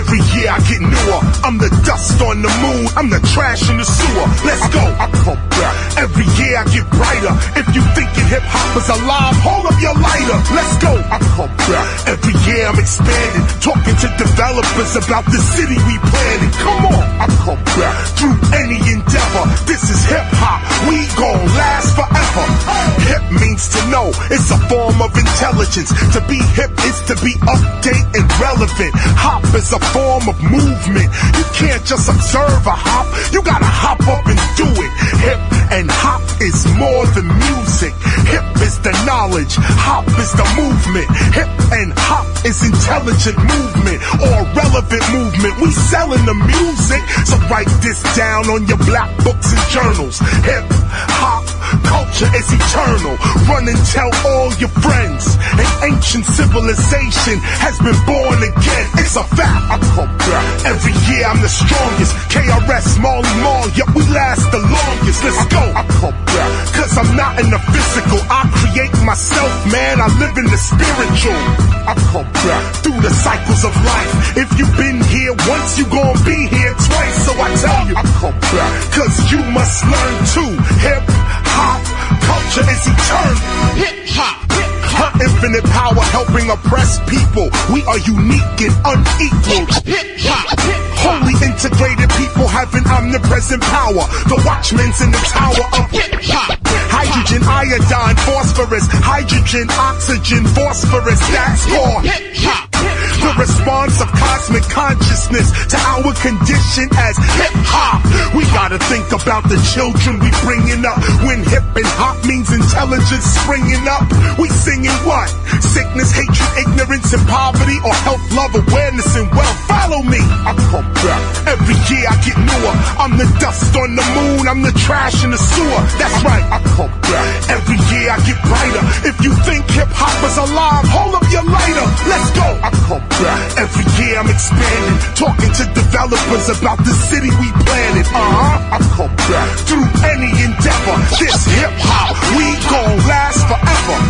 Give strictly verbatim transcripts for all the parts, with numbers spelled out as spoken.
Every year I get newer. I'm the dust on the moon, I'm the trash in the sewer. Let's go, I come back. Every year I get brighter. If you thinking hip-hop is alive, hold up your lighter. Let's go, I come back. Every year I'm expanding, talking to developers about the city we planning. Come on, I come back. Through any endeavor, this is hip-hop, we gon' last forever. Hip means to know, it's a form of intelligence. To be hip is to be update and relevant. Hop is a form of movement. You can't just observe a hop, you gotta hop up and do it. Hip and hop is more than music. Hip is the knowledge, hop is the movement. Hip and hop is intelligent movement or relevant movement. We selling the music, so write this down on your black books and journals. Hip hop culture is eternal. Run and tell all your friends. An ancient civilization has been born again. It's a fact. I come back. Every year I'm the strongest. K R S, Marley Marl, yet we last the longest. Let's go. I come back. Cause I'm not in the physical. I create myself, man. I live in the spiritual. I come back through the cycles of life. If you've been here once, you gon' be here twice. So I tell you, I come back. Cause you must learn too. Hip hop culture is eternal. Hip hop. Her infinite power helping oppress people. We are unique and unequal. Hip hop. Wholly integrated people having omnipresent power. The watchmen's in the tower of hip hop. Hydrogen, iodine, phosphorus. Hydrogen, oxygen, phosphorus. That's called hip hop. The response of cosmic consciousness to our condition as hip hop. We gotta think about the children we bringing up. When hip and hop means intelligence springing up, we singing what? Sickness, hatred, ignorance, and poverty, or health, love, awareness, and wealth. Follow me. I come back. Every year I get newer. I'm the dust on the moon, I'm the trash in the sewer. That's right, I come back. Every year I get brighter. If you think hip hop is alive, hold up your lighter. Let's go. I come back. Every year I'm expanding, talking to developers about the city we planted. Uh-huh, I come back. Through any endeavor, this hip hop, we gon' last forever.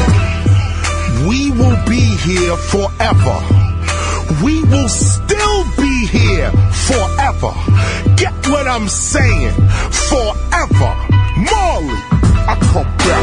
We will be here forever. We will still be here forever. Get what I'm saying? Forever. Marley, I come back.